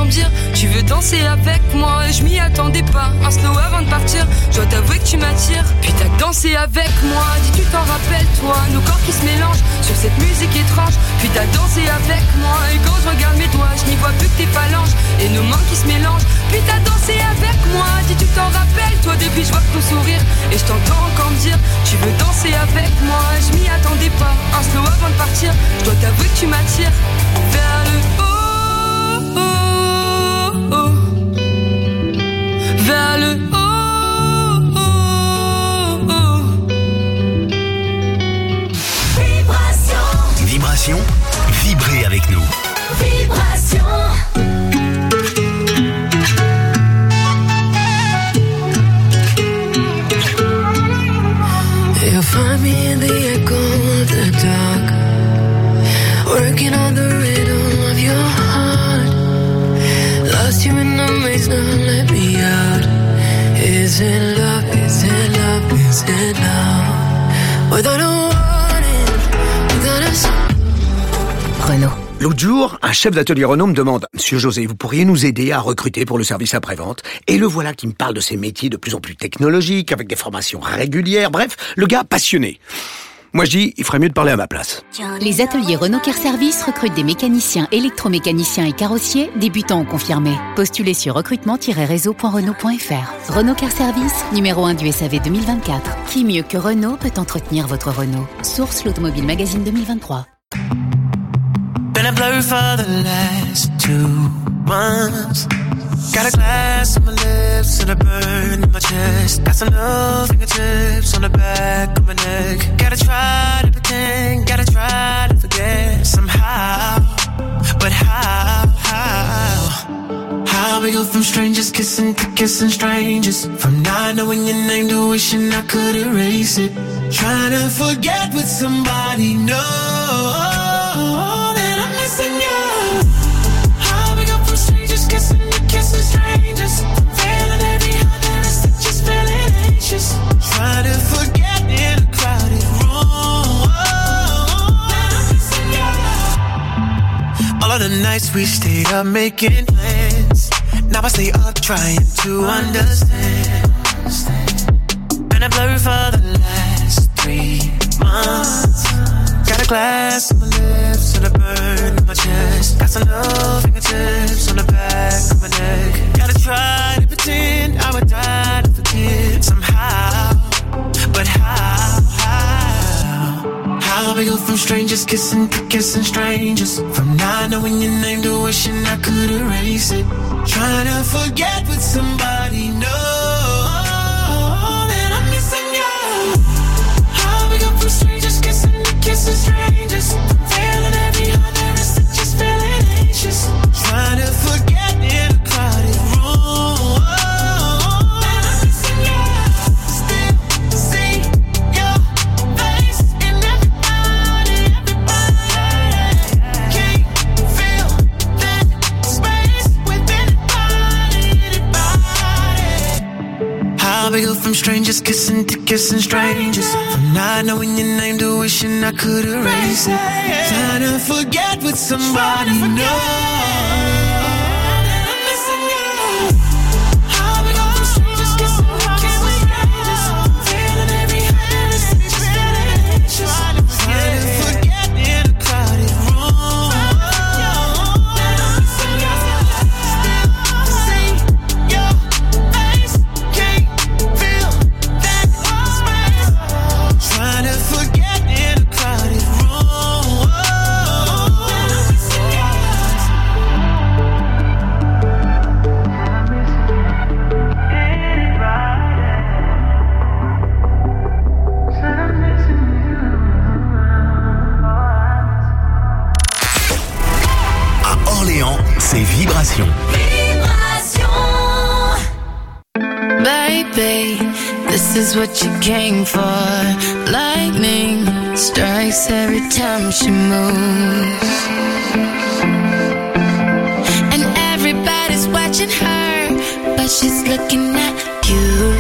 me dire tu veux danser avec moi. Je m'y attendais pas, un slow avant de partir. Je dois t'avouer que tu m'attires, puis t'as dansé avec moi. Dis tu t'en rappelles toi, nos corps qui se mélangent sur cette musique étrange. Puis t'as dansé avec moi, et quand je regarde mes doigts, je n'y vois plus que tes phalanges et nos mains qui se mélangent. Puis t'as dansé avec moi, dis tu t'en rappelles toi. Depuis je vois que ton sourire, et je t'entends encore me dire tu veux danser avec moi. Je m'y attendais pas, un slow avant de partir. Je dois t'avouer que tu m'attires vers le haut, oh, oh. Vers le haut, oh, oh. Vibration, vibrez avec nous. Vibration. You'll find me in the echo of the dark, working on the rhythm of your heart. Lost you in the maze, now let me out. Is it love, is it love, is it love? Without a warning, without a song. Renault. L'autre jour, un chef d'atelier Renault me demande « Monsieur José, vous pourriez nous aider à recruter pour le service après-vente ?» Et le voilà qui me parle de ces métiers de plus en plus technologiques, avec des formations régulières, bref, le gars passionné. Moi je dis, il ferait mieux de parler à ma place. Les ateliers Renault Car Service recrutent des mécaniciens, électromécaniciens et carrossiers, débutants ou confirmés. Postulez sur recrutement-renault.fr. Renault Car Service, numéro 1 du SAV 2024. Qui mieux que Renault peut entretenir votre Renault? Source l'Automobile Magazine 2023. Been a blur for the last 2 months. Got a glass on my lips and a burn in my chest. Got some little fingertips on the back of my neck. Gotta try to pretend, gotta try to forget somehow. But how we go from strangers kissing to kissing strangers, from not knowing your name to wishing I could erase it. Trying to forget with somebody, no. How we go from strangers kissing to kissing strangers, feeling every heart there is to just feeling anxious. Trying to forget in a crowded room. All of the nights we stayed up making plans, now I stay up trying to understand. Been a blur for the last 3 months. Got a glass on my lips and a burn in my chest. Got some little fingertips on the back of my neck. Gotta try to pretend I would die to forget somehow. But how we go from strangers kissing to kissing strangers, from not knowing your name to wishing I could erase it. Trying to forget with somebody, no. That I'm missing you. How we go from strangers kissing to kissing strangers, feeling every heart there is to just feeling anxious. Trying to forget in a crowded room. That I'm missing you. Still see your face in everybody. Can't feel that space with anybody. How we go from strangers kissing to kissing strangers, from not knowing your name to wishing I could erase it. Trying to forget with somebody, no. C'est Vibration. Baby, this is what you came for. Lightning strikes every time she moves, and everybody's watching her, but she's looking at you.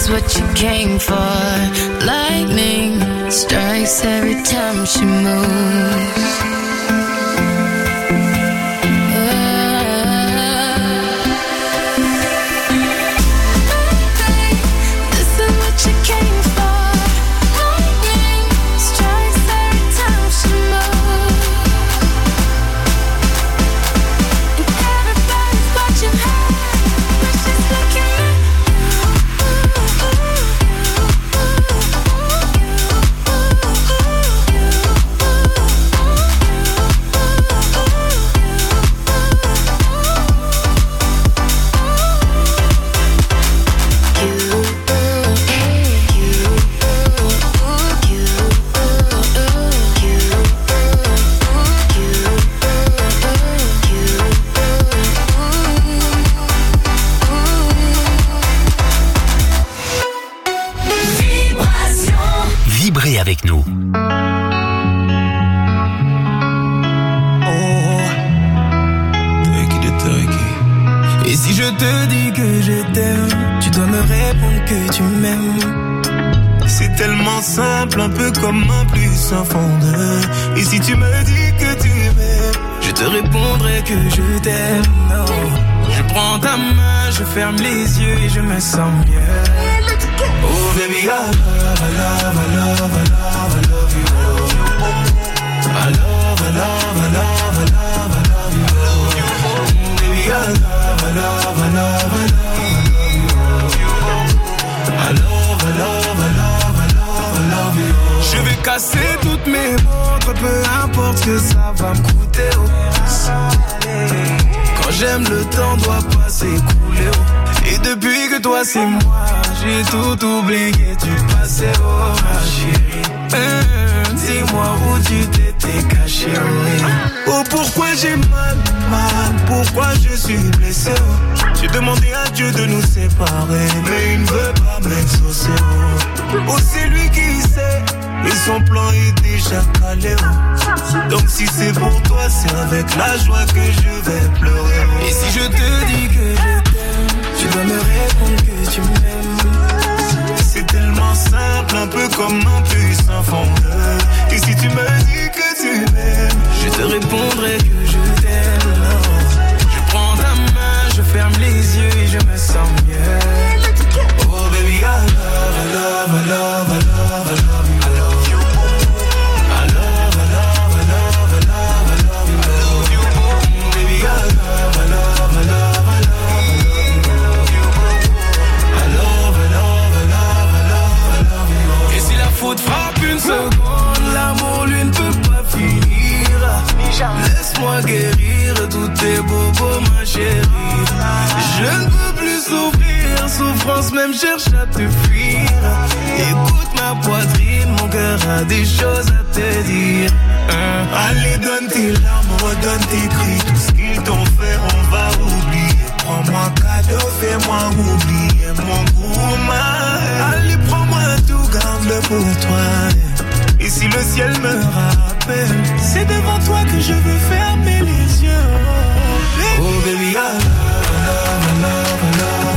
is what you came for. Lightning strikes every time she moves. Avec nous. Et si je te dis que je t'aime, tu dois me répondre que tu m'aimes. C'est tellement simple, un peu comme un plus un fondeur. Et si tu me dis que tu m'aimes, je te répondrai que je t'aime. Oh. Je prends ta main, je ferme les yeux et je me sens mieux. Oh baby, I love, I love, I love, I love, I love you. I love, I love, I love, I love, I love you. Baby, I love, I love, I love, I love, I love, I love, I love, I love, I love you. Je vais casser toutes mes montres, peu importe ce que ça va me coûter. Quand j'aime, le temps doit pas s'écouler. Et depuis que toi c'est moi, j'ai tout oublié du passé, oh ma chérie. Dis-moi où tu t'étais caché, oh pourquoi j'ai mal, pourquoi je suis blessé, oh. J'ai demandé à Dieu de nous séparer, mais il ne veut pas m'exaucer, oh. Oh c'est lui qui sait, et son plan est déjà calé, oh. Donc si c'est pour toi, c'est avec la joie que je vais pleurer, oh. Et si je te dis que je t'aime, tu dois me répondre que tu m'aimes. C'est tellement simple, un peu comme un puissant fondeur. Et si tu me dis que tu m'aimes, je te répondrai que je t'aime. Je prends ta main, je ferme les yeux et je me sens mieux. Oh baby, I love, I love, I love, I love, I love you. I love, I love, I love, I love, I love you. Baby, I love, I love, I love. Faute frappe une seconde, l'amour lui ne peut pas finir. Laisse-moi guérir tous tes bobos, ma chérie. Je ne peux plus souffrir, souffrance même cherche à te fuir. Écoute ma poitrine, mon cœur a des choses à te dire. Allez, donne tes larmes, redonne tes cris. Tout ce qu'ils t'ont fait, on va oublier. Prends-moi cadeau, fais-moi oublier mon gourmand. Allez, prends-moi tout, garde-le pour toi. Et si le ciel me rappelle, c'est devant toi que je veux fermer les yeux. Oh baby, I love, I love, I love, I love.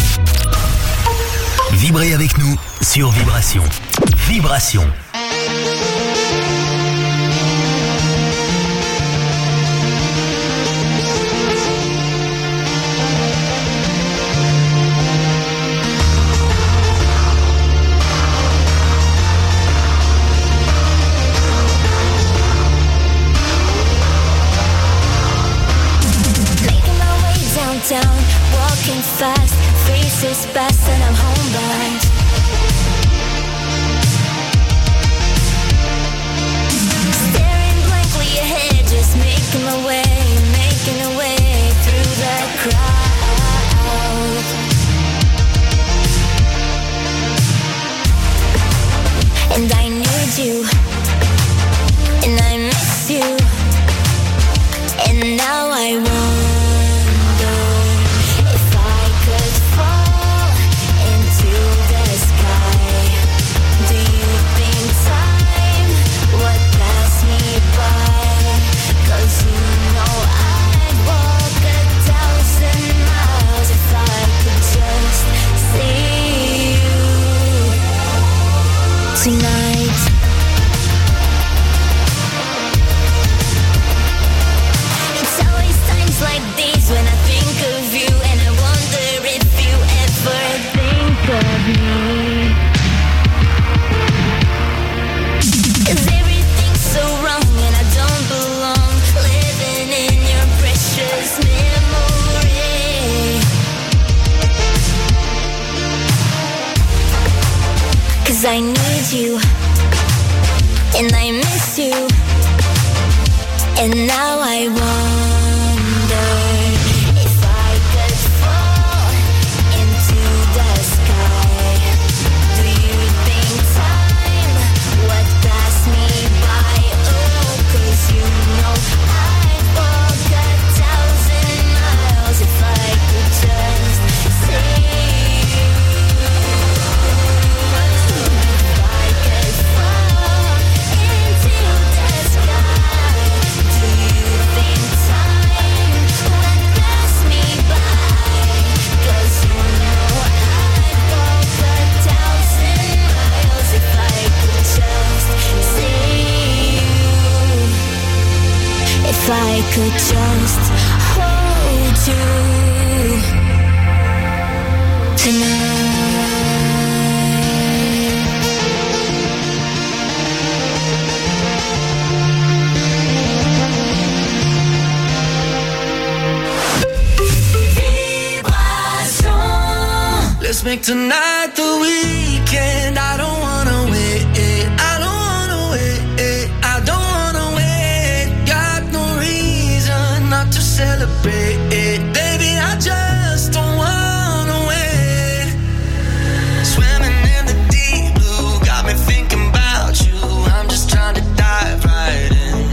Vibrez avec nous sur Vibration. Vibration. down, walking fast, faces past and I'm homebound. Staring blankly ahead, just making my way through the crowd. And I need you, and I miss you, and now I wonder if I could fall into the sky. Do you think time would pass me by? 'Cause you know I'd walk 1,000 miles if I could just see you tonight. It's always times like these when I think of you, and I wonder if you ever think of me. 'Cause everything's so wrong and I don't belong, living in your precious memory. 'Cause I need you, and I miss you, and now I wonder if I could fall into the sky. Do you think time would pass me by? Oh, 'cause you know I'd walk 1,000 miles if I could just see you. If I could fall into the sky, do you think time would pass me by? 'Cause you know I'd walk 1,000 miles if I could just see you. If I could just hold you tonight. Let's make tonight the weekend. I don't wanna wait. I don't wanna wait. I don't wanna wait. Got no reason not to celebrate. Baby, I just don't wanna wait. Swimming in the deep blue got me thinking about you. I'm just trying to dive right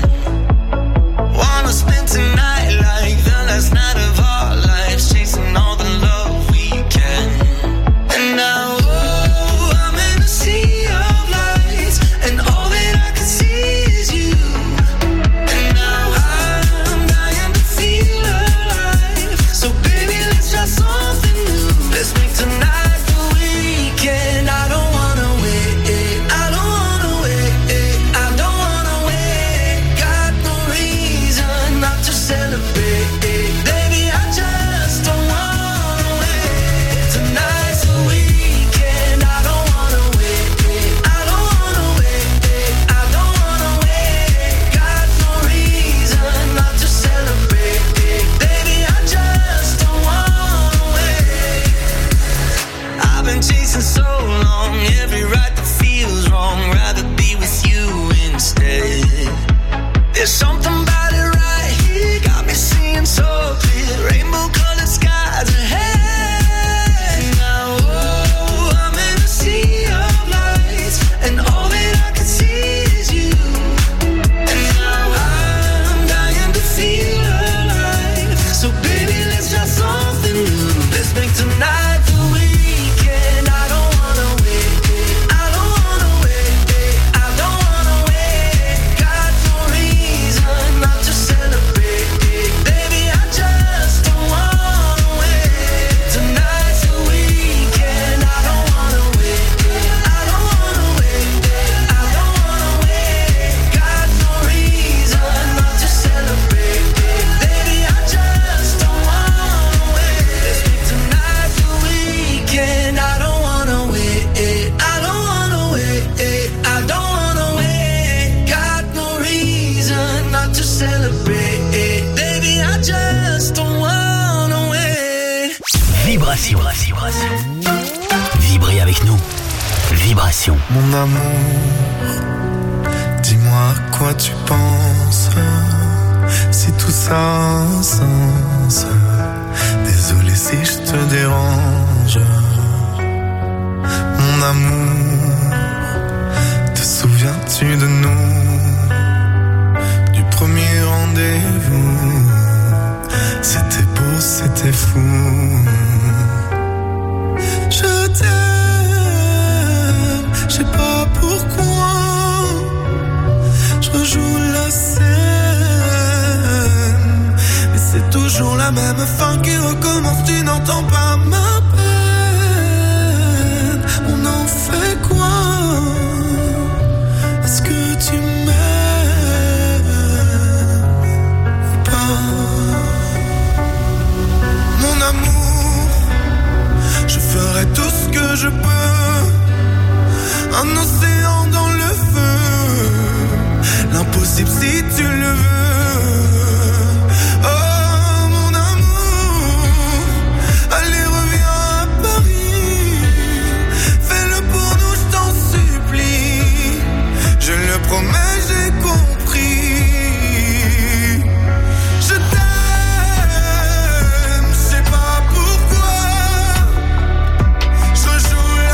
in. Wanna spend tonight like the last night of our lives, chasing all the love we can. And now, oh, I'm in a sea of lights, and all that I can see is you. And now I'm dying to feel alive. So baby, let's try something new. Let's make tonight the weekend. I don't wanna wait. I don't wanna wait. I don't wanna wait. Got no reason not to celebrate. Baby, I just don't wanna wait. Tonight's the weekend. I don't wanna wait. I don't wanna wait. I don't wanna wait. Got no reason not to celebrate. Baby, I just don't wanna wait. I've been chasing so long, every right that feels wrong. Rather be with you instead. There's something about it right here, got me seeing so clear. Rainbow colored skies ahead. Now, oh, I'm in a sea of lights, and all that I can see is you. And now I'm dying to feel alive. So baby, let's try something new. Let's make tonight the weekend. I don't wanna wait. I don't wanna wait. I don't wanna wait. Got no reason not to celebrate. Baby, I just don't wanna wait. Tonight's the weekend. I don't wanna wait. I don't wanna wait. I don't wanna wait. Got no reason not to celebrate. Baby, I just don't wanna wait. Let's make tonight the weekend. I don't wanna wait. I don't wanna wait. I don't wanna wait. Got no reason not to celebrate. Baby, I just don't wanna wait. Vibration. Vibrez avec nous. Vibration. Mon amour, dis-moi à quoi tu penses. Si tout ça a un sens. Désolé si je te dérange. Mon amour, te souviens-tu de nous? Du premier rendez-vous. C'était beau, c'était fou. Je t'aime, je sais pas pourquoi. Je rejoue la scène, mais c'est toujours la même fin qui recommence. Tu n'entends pas ma peine. On en fait quoi? Est-ce que tu m'aimes pas? Mon amour, je ferai tout ce que je peux. Un océan dans le feu. L'impossible si tu le veux. Oh mon amour, allez reviens à Paris. Fais-le pour nous, je t'en supplie. Je le promets, j'ai compris. Je t'aime, je sais pas pourquoi. Je rejoue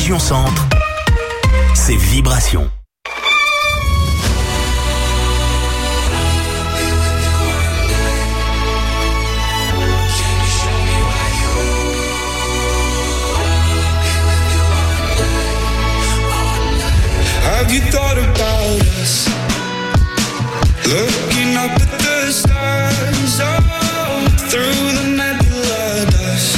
région centre, c'est Vibration. Have you thought about us? Looking up at the stars, oh, through the nebula dust.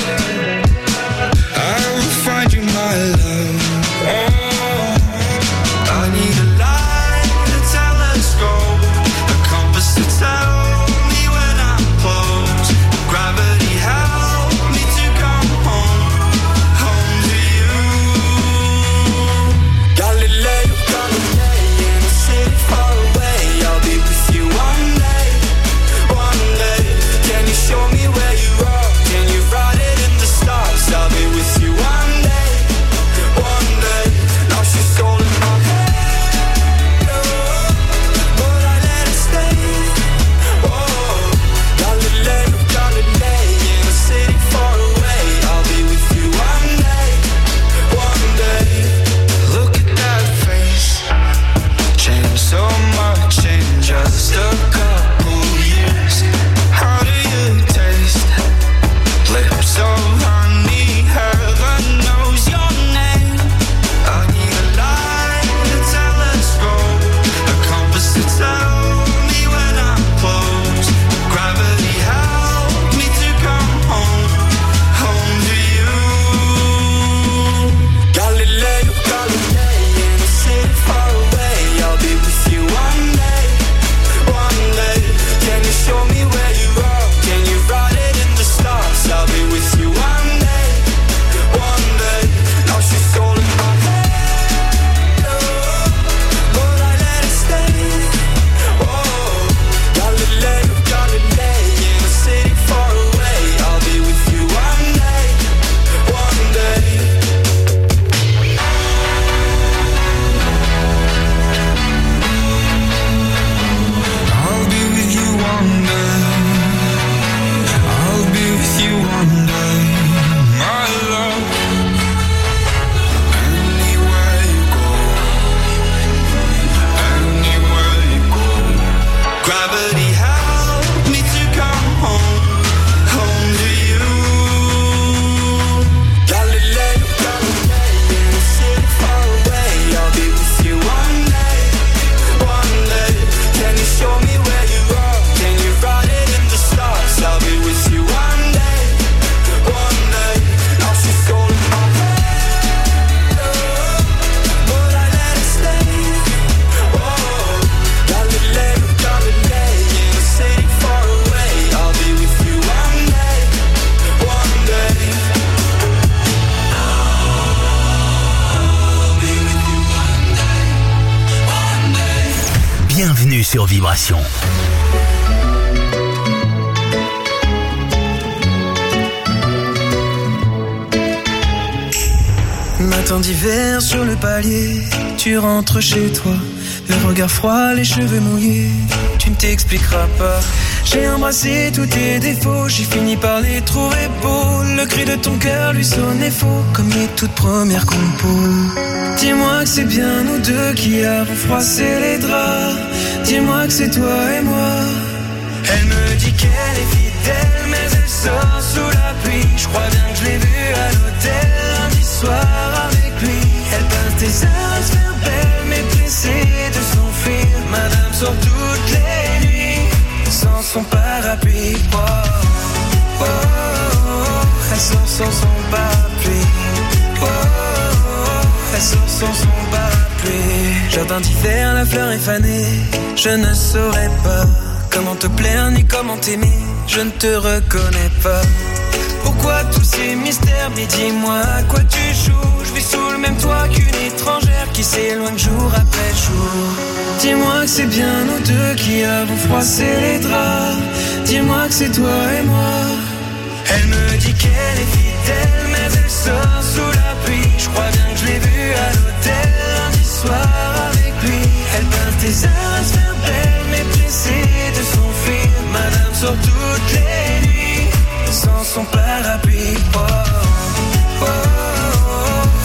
I will find you, my love. Oh, I need a light, a telescope, a compass to tell me when I'm close. Gravity help me to come home, home to you. Galileo. Far away, I'll be with you one day, one day. Can you show me where you are? Can you write it in the stars? I'll be with you one day, one day. Now she's all in my head, oh, but I let it stay. Oh, Galileo, Galilei, in a city far away, I'll be with you one day, one day. Look at that face. Changed so much in just a couple years. How do you taste? Lips of honey, heaven knows your name. I need a light, a telescope, a compass to tell me when I'm close. Gravity help me to come home, home to you. Galileo, Galilei, in a city far away, I'll be with you one day, one day. Can you show me where you are? Can you write it in the stars? I'll be with you one day, one day. Now she's all in my head, oh, but I let it stay. Oh, Galileo, Galilei, in a city far away, I'll be with you one day, one day. I'll be with you one day. I'll be with you one day, my love. Anywhere you go, anywhere you go. Gravity help me to come home, home to you. Galileo, Galilei, in a city far away, I'll be with you one day, one day. Can you show me where you are? Can you write it in the stars? I'll be with you one day, one day. Now she's all in my head, oh, but I let it stay. Oh, Galileo, Galilei, in a city far away, I'll be with you one day, one day. I'll be with you one day, one day. Bienvenue sur Vibration. Matin d'hiver sur le palier, tu rentres chez toi, le regard froid, les cheveux mouillés, tu ne t'expliqueras pas. J'ai embrassé tous tes défauts, j'ai fini par les trouver beaux. Le cri de ton cœur lui sonnait faux, comme les toutes premières compos. Dis-moi que c'est bien nous deux qui avons froissé les draps. Dis-moi que c'est toi et moi. Elle me dit qu'elle est fidèle, mais elle sort sous la pluie. Je crois bien que je l'ai vue à l'hôtel lundi soir avec lui. Elle passe des heures à se faire belle, mais pressée de s'enfuir. Madame sort toutes les nuits sans son parapluie. Oh, oh, oh, elle sort sans son parapluie. Oh, oh, elle sort sans son parapluie. Jardin d'hiver, la fleur est fanée. Je ne saurais pas comment te plaire ni comment t'aimer. Je ne te reconnais pas. Pourquoi tous ces mystères? Mais dis-moi à quoi tu joues. Je vis sous le même toit qu'une étrangère qui s'éloigne jour après jour. Dis-moi que c'est bien nous deux qui avons froissé les draps. Dis-moi que c'est toi et moi. Elle me dit qu'elle est fidèle, mais elle sort sous la pluie. Je crois bien que je l'ai vue à l'hôtel lundi soir avec lui. Elle passe des heures à se faire belle, mais pressée de s'enfuir. Madame sort toutes les nuits sans son parapluie. Oh, oh, oh,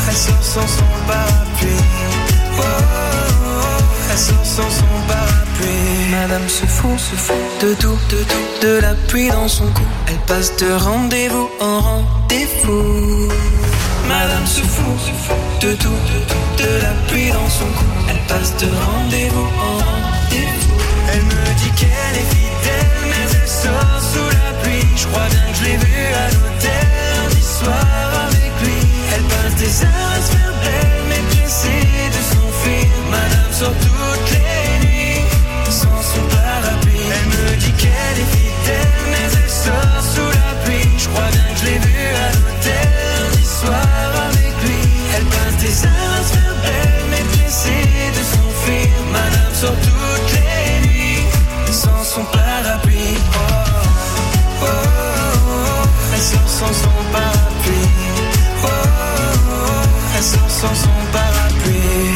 elle sort sans son parapluie. Oh, elle sort sans son parapluie. Madame se fout de tout, de la pluie dans son cou. Elle passe de rendez-vous en rendez-vous. Madame se fout de tout, de la pluie dans son cou. Elle passe de rendez-vous en rendez-vous. Elle me dit qu'elle est fidèle, mais elle sort sous la pluie. Je crois bien que je l'ai vue à l'hôtel lundi soir avec lui. Elle passe des heures à se faire belle, mais pressée de s'enfuir. Madame sort toutes les nuits sans son parapluie. Elle me dit qu'elle est fidèle, mais elle sort sous la pluie. Je crois bien que je l'ai vue à l'hôtel lundi soir avec lui. Elle passe des heures à se faire belle, mais pressée de s'enfuir. Madame sort toutes les nuits sans son parapluie. Oh, oh, oh, elle sort sans son parapluie. Oh, oh, elle sort sans son parapluie.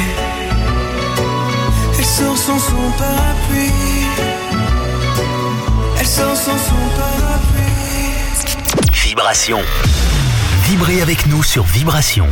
Elle sort sans son parapluie. Elle sort sans son parapluie. Vibration. Vibrez avec nous sur Vibration.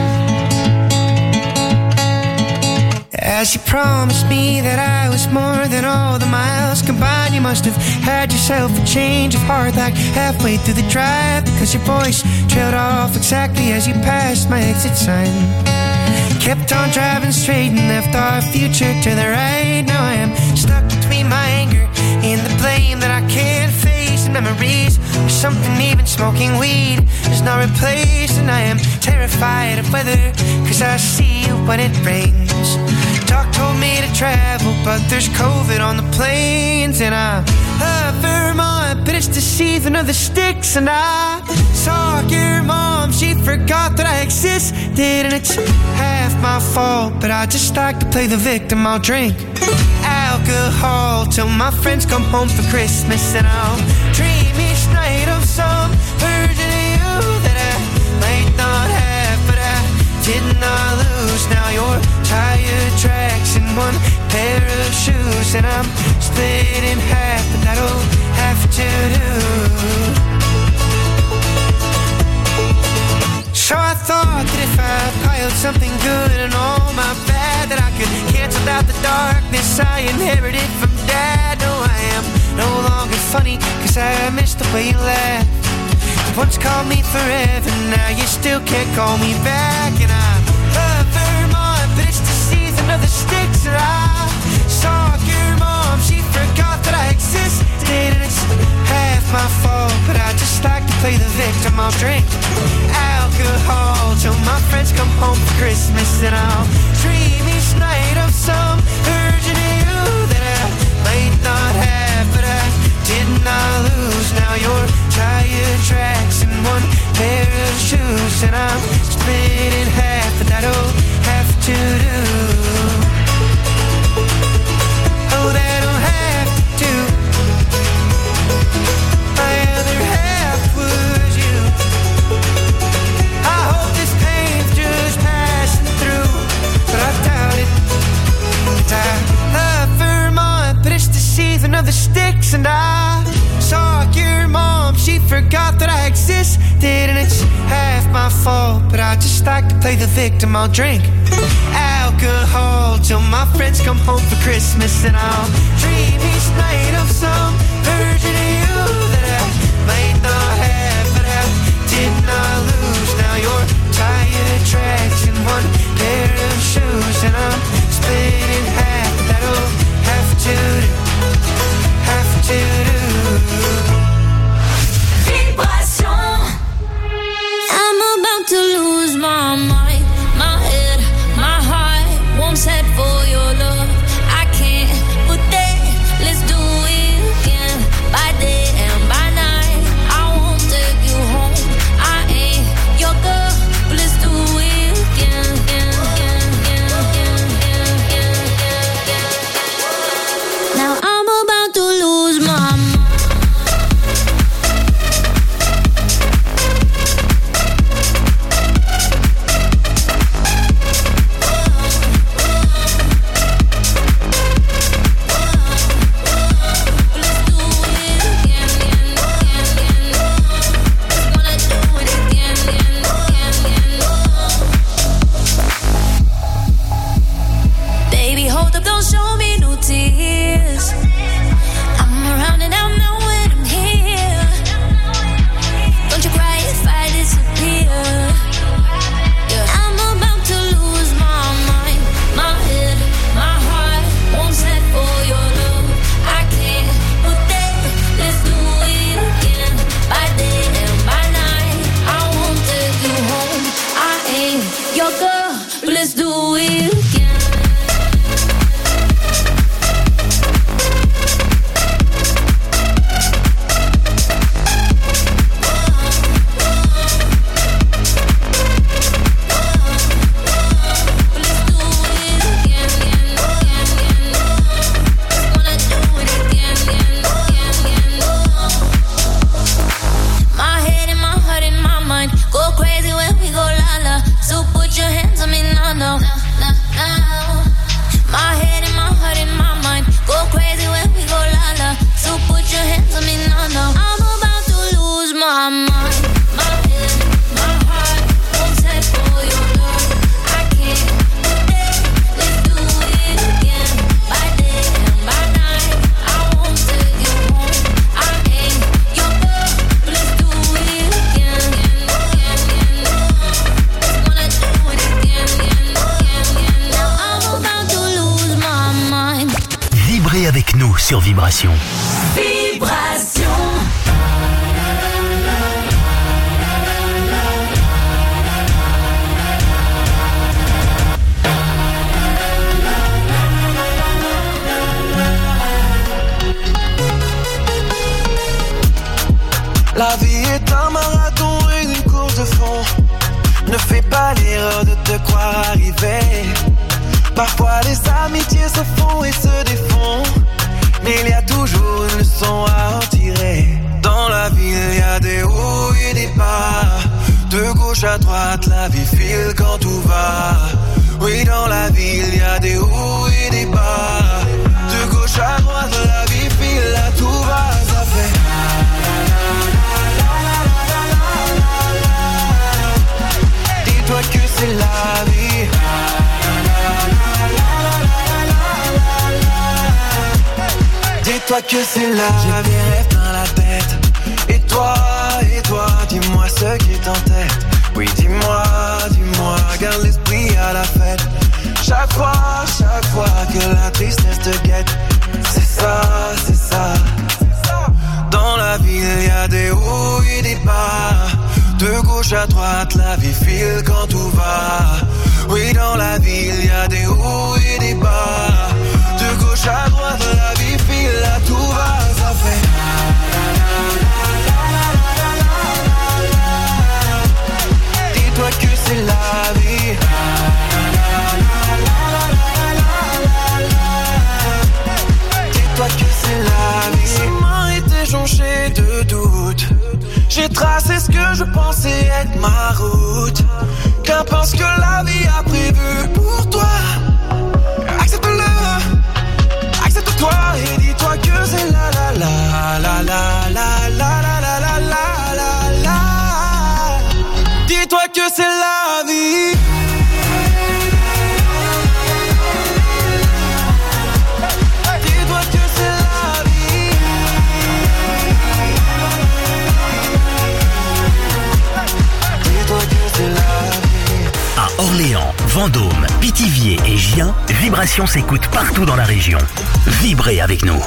As you promised me that I was more than all the miles combined, you must have had yourself a change of heart like halfway through the drive, because your voice trailed off exactly as you passed my exit sign. Kept on driving straight and left our future to the right. Now I am stuck between my anger and the blame that I can't face, and memories of something even smoking weed is not replaced. And I am terrified of weather, cause I see you when it rains. Doc told me to travel, but there's COVID on the planes. And I love Vermont, but it's the season of the sticks. And I saw your mom, she forgot that I existed. And it's half my fault, but I just like to play the victim. I'll drink alcohol till my friends come home for Christmas. And I'll dream each night of some version of you that I might not have, but I did not lose. Now you're tire tracks in one pair of shoes, and I'm split in half, but that'll have to do. So I thought that if I piled something good and all my bad, that I could cancel out the darkness I inherited from Dad. No, I am no longer funny, cause I miss the way you laugh. You once called me forever, now you still can't call me back. And I love Vermont, but it's the season of the sticks. And I saw your mom, she forgot that I existed. And it's half my fault, but I just like to play the victim. I'll drink alcohol till my friends come home for Christmas. And I'll dream each night of some version of you that I might not have, but I did not lose. Now you're tire tracks in one pair of shoes, and I'm split in half, but that'll have to do. Oh, that'll have to do. My other half was you. I hope this pain's just passing through, but I doubt it. 'Cause I love Vermont, but it's the season of the sticks. And I saw your mom, she forgot that I existed. And it's half my fault, but I just like to play the victim. I'll drink alcohol till my friends come home for Christmas. And I'll dream each night of some version of you that I might not have, but I did not lose. Now you're tire tracks in one pair of shoes, and I'm split in half. That'll have to do, have to do. I'm about to lose my mind, my head, my heart won't set for your love. I can't put that, let's do it again. By day and by night, I won't take you home. I ain't your girl, but let's do it again. Avec nous sur Vibration. Vibration. La vie est un marathon et une course de fond. Ne fais pas l'erreur de te croire arrivé. Parfois les amitiés se font et se défont, mais il y a toujours une leçon à en tirer. Dans la vie il y a des hauts et des bas. De gauche à droite la vie file quand tout va. Oui, dans la vie il y a des hauts et des bas. De gauche à droite la vie file, là tout va. Ça fait dis-toi que c'est la vie. Dis-toi que c'est la vie. J'ai des rêves dans la tête. Et toi, dis-moi ce qui est en tête. Oui, dis-moi, garde l'esprit à la fête. Chaque fois que la tristesse te guette. C'est ça. Dans la vie, il y a des hauts et des bas. De gauche à droite, la vie file quand tout va. Oui, dans la vie, il y a des hauts et des bas. De gauche à droite, la vie file, là tout va, ça fait. Dis-toi que c'est la vie. Dis-toi que c'est la vie. Ces mains étaient jonchées de doutes. J'ai tracé ce que je pensais être ma route. Qu'importe ce que la vie a prévu pour toi. Accepte-le, accepte-toi et dis-toi que c'est la la la la la la la la la la la. Dis-toi que c'est la vie. Dis-toi que c'est la vie. Dis-toi que c'est la vie. À Orléans, Vendôme, Pithiviers et Gien, Vibration s'écoute partout dans la région. Vibrez avec nous.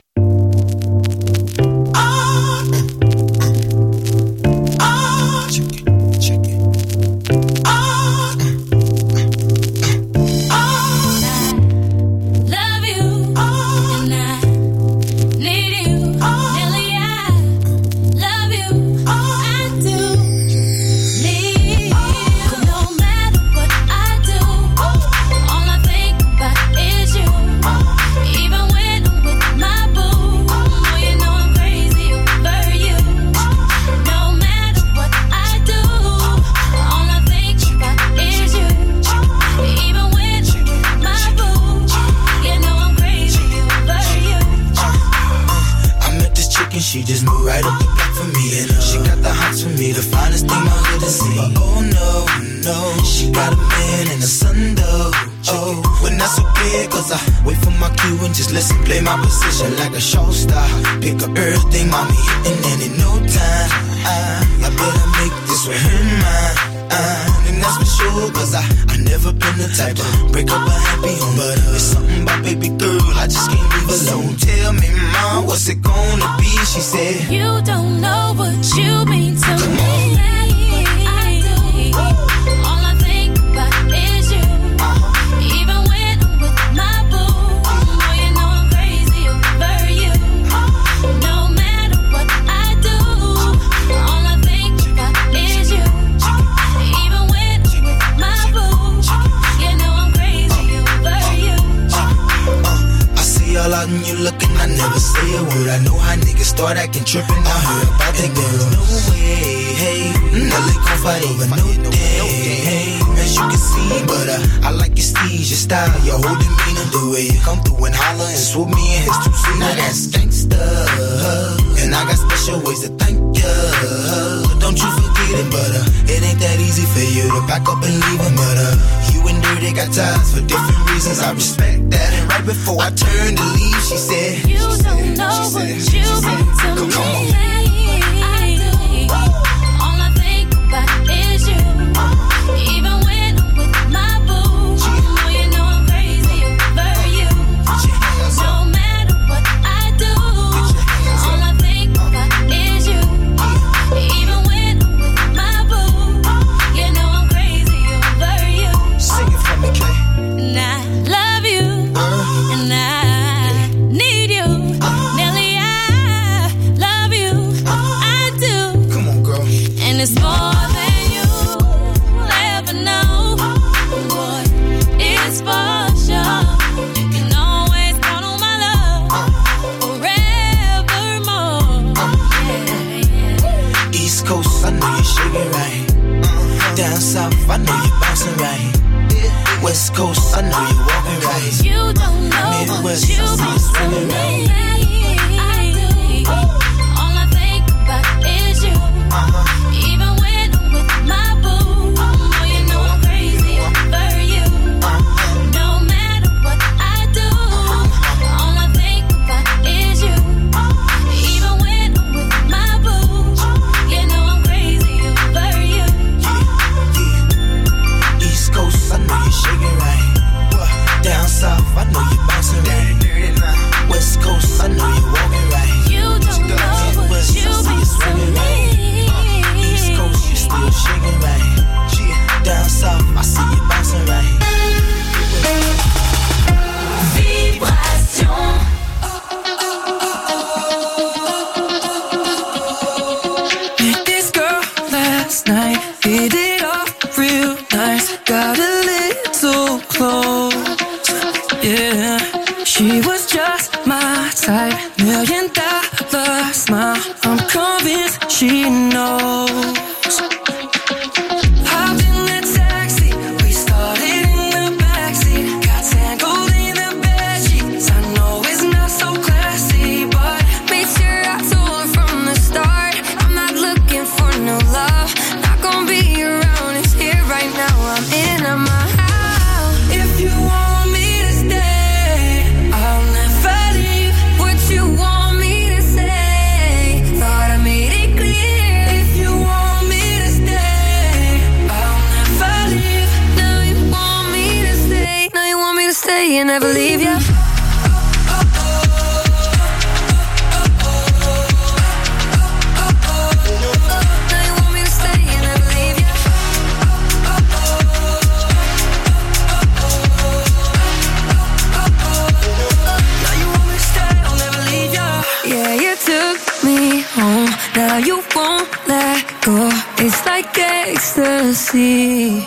She just moved right up the block for me, and she got the hots for me, the finest thing my hood has seen. But oh no, she got a man and a son though. Oh, well not so big, cause I wait for my cue and just listen, play my position like a show star. Pick up everything, mommy hitting, and in no time, I better make this with her mine. And that's for sure, cause I never been the type to break up a happy home. But it's something about baby girl, I just can't leave alone. Tell me, mom, what's it gonna be? She said, you don't know what you mean to me. I do. All I think about all out and you looking, I never say a word. I know how niggas start acting trippin'. I heard about that girl. No way, hey. Nelly gon' fight over no day, hey. As you can see, but I like your steez, your style, your whole demeanor. The way you come through and holler and swoop me in his two-seater. Now that's gangsta, and I got special ways to thank ya. Don't you forget it, but it ain't that easy for you to back up and leave him. But you and Dirty got ties for different reasons. I respect that. And right before I turned to leave, she said, you don't know what you've been to me. Come on. All I think about is you. Even when I'm with my boo, you know I'm crazy over you. No matter what I do, all I think about is you. Even when I'm with my boo, you know I'm crazy over you. Sing it for me, Kay. And I love you, and I need you. Nelly, I love you, I do. Come on, girl. And it's more than you'll ever know. Boy, it's for sure. You can always count on my love forevermore. Yeah. East Coast, I know you're shaking right. Down south, I know you're bouncing right. West Coast, I know you're walking right. You don't know Midwest, what I you've see been you swinging to right. me. I do. All I think about is you. Even when I'm with my boo, you know I'm crazy over you. No matter what I do, all I think about is you. Even when I'm with my boo, you know I'm crazy over you. East Coast, I know you're shaking right. Down south, I know you're bouncing right. West Coast, I know you're walking right. You don't know what Midwest, I you've see you been to swinging right. East me. Coast, you still shaking right. Down south, I see you bouncing right. Vibration. Met this girl last night, hit it off real nice. Got a little close, yeah. She was just my type, $1 million smile. I'm convinced she knows. Hopped in the taxi, we started in the backseat. Got tangled in the bedsheets. I know it's not so classy, but Made sure I told her from the start, I'm not looking for no love. Not gonna be around, it's here right now. I'm in my house. if you want me to stay, I'll never leave. What you want me to say? Thought I made it clear. If you want me to stay, I'll never leave. Now you want me to stay. Now you want me to stay and never leave ya. Now you want me to stay and never leave ya. Now you want me to stay, I'll never leave ya. Yeah, you took me home. Now you won't let go. It's like ecstasy.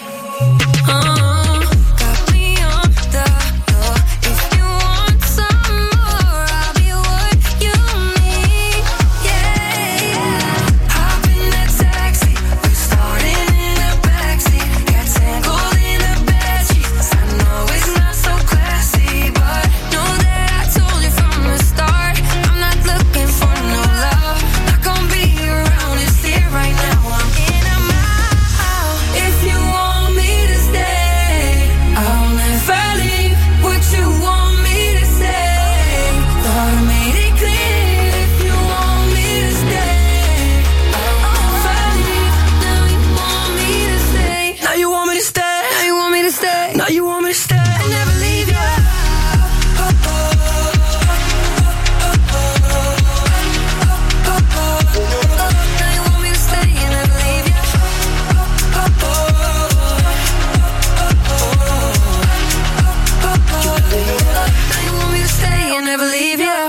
Got me on the floor. If you want some more, I'll be what you need. Yeah, yeah. Hop in that taxi, we started in the backseat. Got tangled in the bedsheets. I know it's not so classy, but Know that I told you from the start, I'm not looking for no love. Not gonna be around, it's here right now. I'm in a mile. if you want me to stay, I'll never leave. What you want me to say? Thought I made it clear. If you want me to stay, I'll never leave. Now you want me to stay. Now you want me to stay. Now you want me to stay. Now you want me to stay. And never leave ya. Now you want me to stay and never leave ya. Now you want me to stay and never leave ya.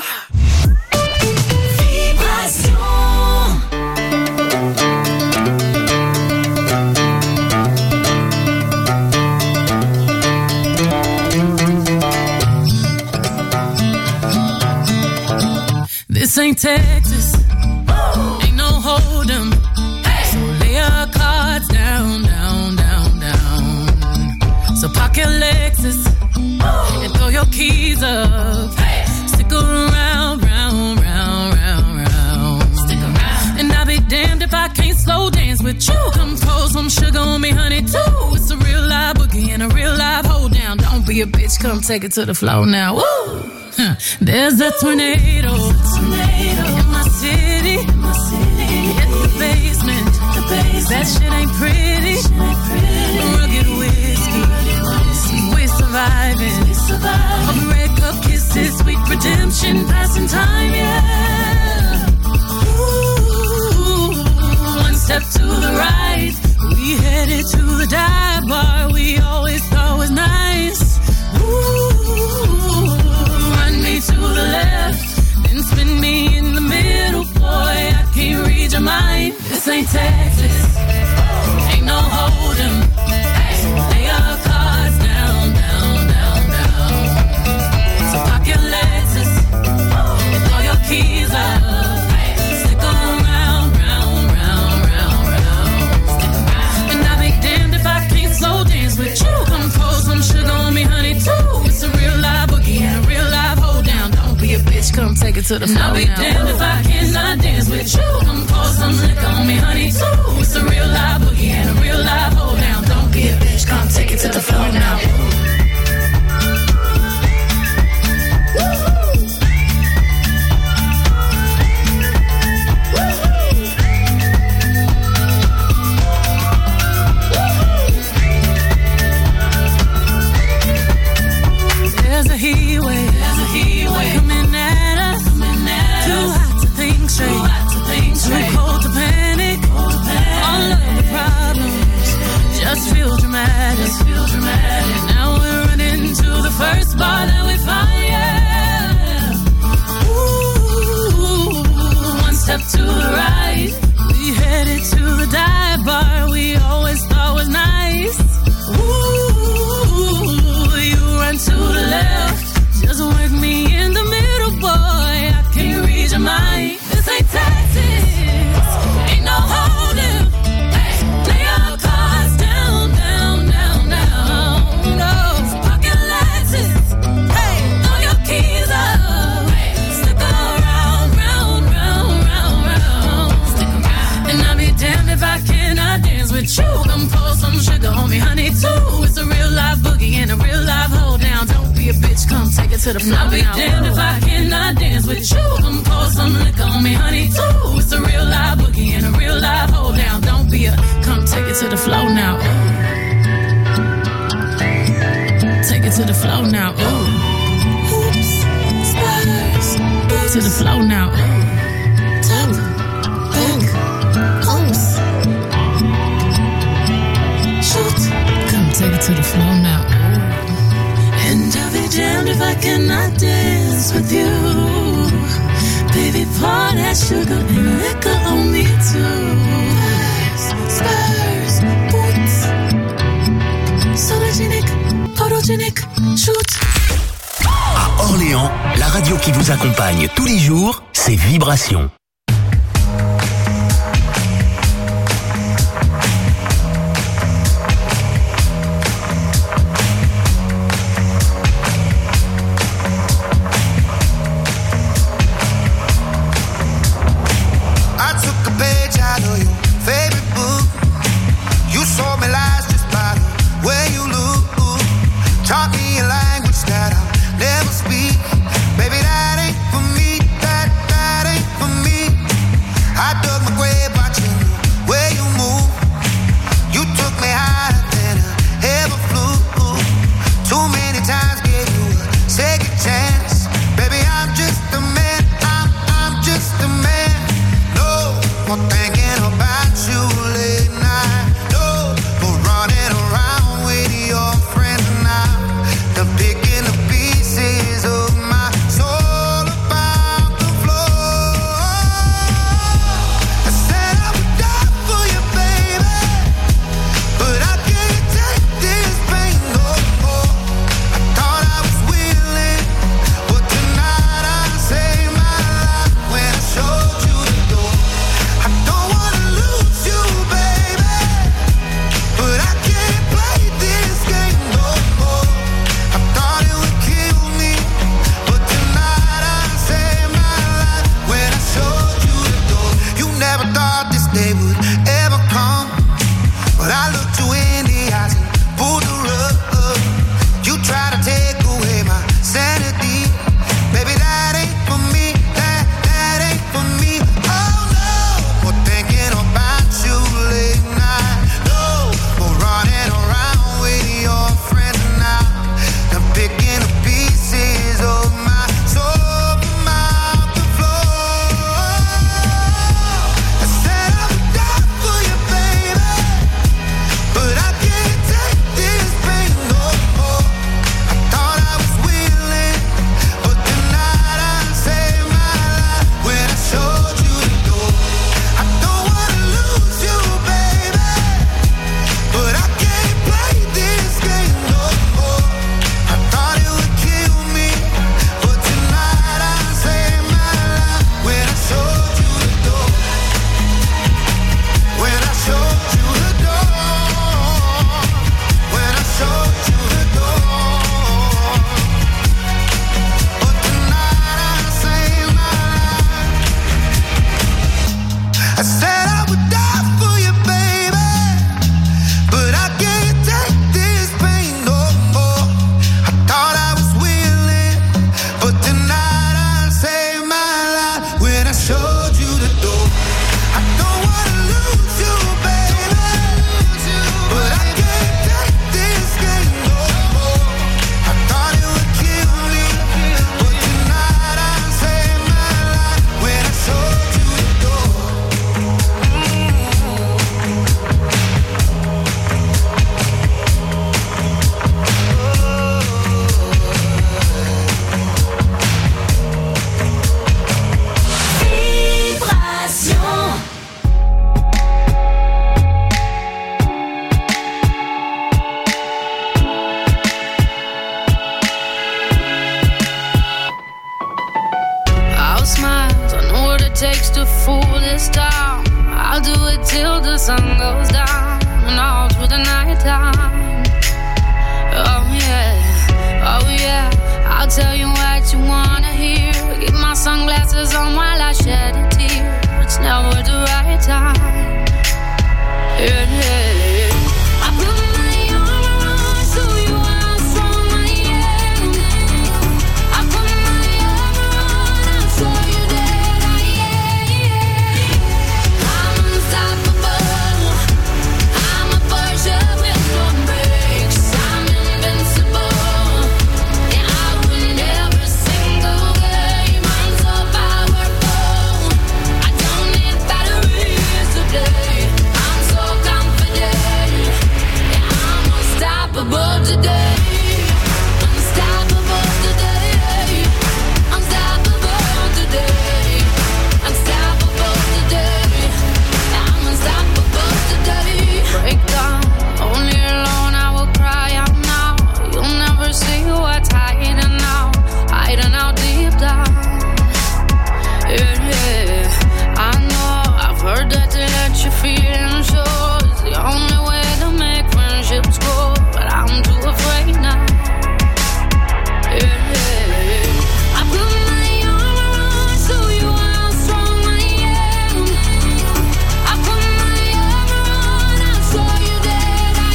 ain't Texas. Ain't no hold 'em. So lay your cards down, down, down, down. So park your Lexus and throw your keys up. Stick around, round, round, round, round. Stick around. And I'll be damned if I can't slow dance with you. Come pour some sugar on me, honey, too. It's a real live boogie and a real live hold down. Don't be a bitch, come take it to the floor now. Woo! There's a tornado in my city. Hit the basement. That shit ain't pretty. Rugged whiskey. We surviving. Red cup kisses, sweet redemption, passing time, yeah. Ooh, one step to the right. We headed to the dive bar we always thought was nice. Ooh, run me to the left, then spin me in the middle, boy. I can't read your mind. This ain't Texas, ain't no hold 'em. Lay your cards down, down, down, down. So park your Lexus and throw your keys up. Stick around, round, round, round, round. And I'll be damned if I can't slow dance with you. Come pour some sugar on me, honey, too. It's a real live boogie and a real live hold down. Don't be a bitch, come take it to the floor. I'll be damned if I cannot dance with you. Come pour some liquor on me, honey, too. It's a real live boogie and a real live hold down. Don't be a bitch, come take it to the floor now. There's a heat wave coming at us. Too hot to think straight, too cold to panic. All of the problems just feel dramatic. Now we're running to the first bar that we find, yeah. Ooh, one step to the right. We headed to the dive bar we always thought was nice. Ooh, you run to the left, just work me in the middle, boy. I can't read your mind. This ain't Texas, ain't no holding. Lay your cards down, down, down, down. No, park your Lexus, throw your keys up. Stick around, round, round, round, round. And I'll be damned if I cannot dance with you. Come pour some sugar on me, honey, too. It's a real live boogie and a real live hold down. Don't be a bitch, come take it to the floor. I'll be damned if I cannot dance with you. Come pour some liquor on me, honey, too. It's a real live boogie and a real live hold down. Don't be a, come take it to the floor now. Take it to the floor now. Ooh. Oops, spiders. To the floor now. Top, back, oops. Shoot. Come take it to the floor now. And I'll be damned if I cannot dance with you. Baby, pour that sugar and liquor on me too. Spurs, boots, sologenic, photogenic, shoot. À Orléans, la radio qui vous accompagne tous les jours, c'est Vibration. Never speak, baby, that ain't for me, that ain't for me. stop. I'll do it till the sun goes down and all through the night time. Oh yeah, I'll tell you what you wanna hear. Keep my sunglasses on while I shed a tear. It's never the right time. Yeah. I put my arm around so you how strong I am. I put my arm around, I'll show you that I am. I'm unstoppable. I'm a Porsche with no brakes. I'm invincible. Yeah, I win every single game. I'm so powerful. I don't need batteries to play. I'm so confident. Yeah, I'm unstoppable today. Unstoppable today. Unstoppable today. Unstoppable today. Yeah, I'm unstoppable today. Break down, only alone I will cry out now. You'll never see what's hiding out deep down. Yeah, I know, I've heard that to let your feelings show is the only way to make friendships grow, but I'm too afraid now. Yeah, I put my arm around so you how strong I am. I put my arm around, I'll show you that I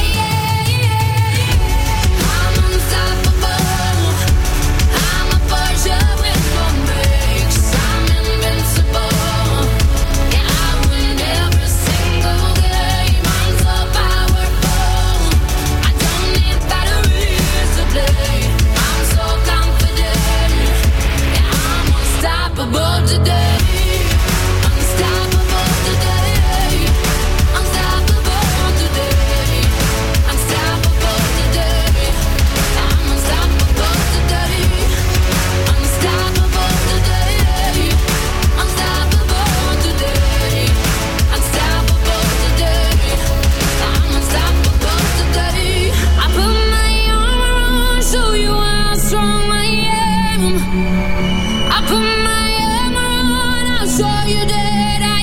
am. I'm unstoppable. I'm a Porsche with no brakes. I'm invincible. Yeah, I win every single game. I'm so powerful. I don't need batteries to play. I'm so confident. Yeah, I'm unstoppable today. Unstoppable today. Unstoppable today. Unstoppable today. I'm unstoppable today. Unstoppable today. Unstoppable today. Unstoppable today. I'm unstoppable today. I put my arm around, show you how strong I am. I put my arm around, I'll show you that I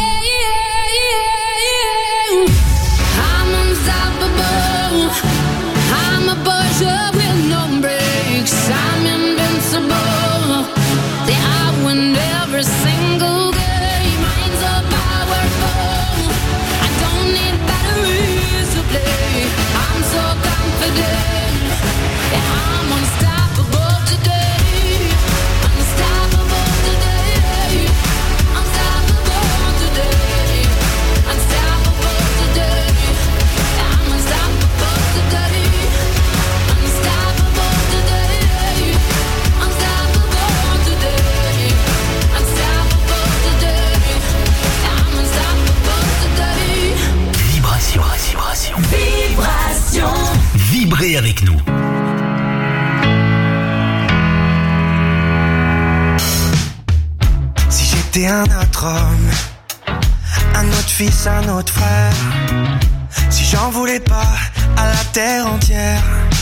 am. I'm unstoppable. I'm a Porsche with no brakes. I'm invincible. Yeah, I win every single game. I'm so powerful. I don't need batteries to play. I'm so confident. Yeah, I'm unstoppable today. Unstoppable today. Unstoppable today. Unstoppable today. Yeah, I'm unstoppable today. Unstoppable today. Unstoppable today. Unstoppable today. Yeah, I'm unstoppable today. Vibration. Vibration. Vibrez avec nous. Si j'étais un autre homme, un autre fils, un autre frère, si j'en voulais pas à la terre entière,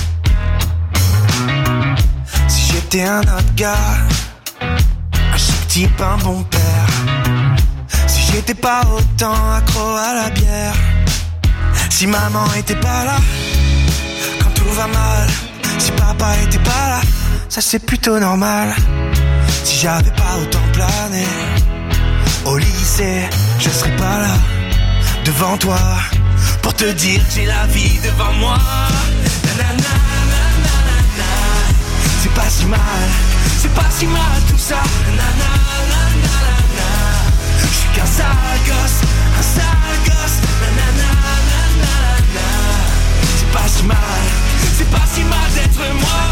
si j'étais un autre gars, un chic type, un bon père, si j'étais pas autant accro à la bière, si maman était pas là quand tout va mal, si papa était pas là, ça c'est plutôt normal. Si j'avais pas autant plané au lycée, je serais pas là devant toi pour te dire que j'ai la vie devant moi. Nanana, nanana, c'est pas si mal tout ça. Nanana, nanana, je suis qu'un sale gosse, nanana, nanana, c'est pas si mal d'être moi.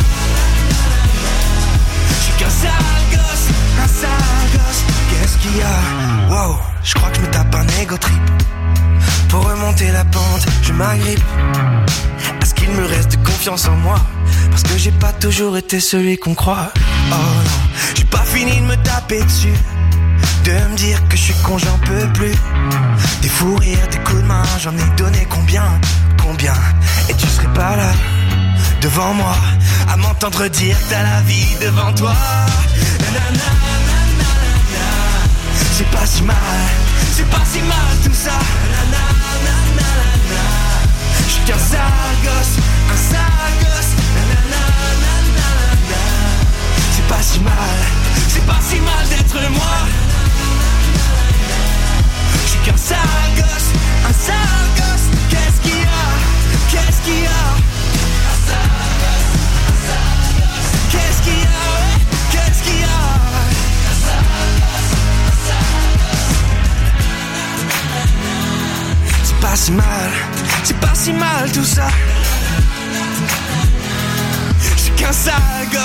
Qu'un sale gosse, qu'est-ce qu'il y a? Wow, je crois que je me tape un ego trip. Pour remonter la pente, je m'agrippe à ce qu'il me reste de confiance en moi, parce que j'ai pas toujours été celui qu'on croit. Oh non, j'ai pas fini de me taper dessus, de me dire que je suis con, j'en peux plus. Des fous rires, des coups de main, j'en ai donné combien? Et tu serais pas là devant moi à m'entendre dire que t'as la vie devant toi. Nanana, nanana, c'est pas si mal, c'est pas si mal tout ça. J'suis qu'un sale gosse, un sale gosse. C'est pas si mal, c'est pas si mal d'être moi. J'suis qu'un sale gosse, un sale gosse. Qu'est-ce qu'il y a, qu'est-ce qu'il y a? Qu'est-ce qu'il y a, ouais? Qu'est-ce qu'il y a? C'est pas si mal, c'est pas si mal tout ça. J'suis qu'un sale gosse.